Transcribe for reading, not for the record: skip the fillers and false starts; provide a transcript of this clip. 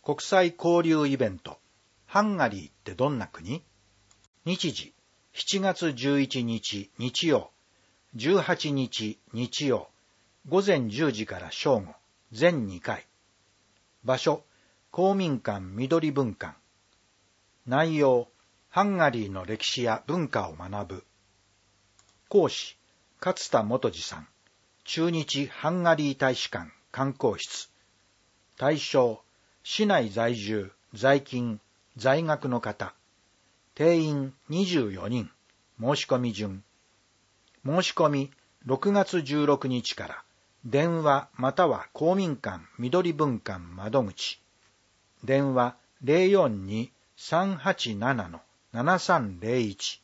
国際交流イベント、ハンガリーってどんな国？日時、7月11日日曜、18日日曜、午前10時から正午、全2回。場所、公民館緑文館。内容、ハンガリーの歴史や文化を学ぶ。講師、勝田元次さん。駐日ハンガリー大使館観光室。対象、市内在住、在勤、在学の方。定員24人。申し込み順。申し込み6月16日から、電話または公民館緑文館窓口。電話 042-387-7301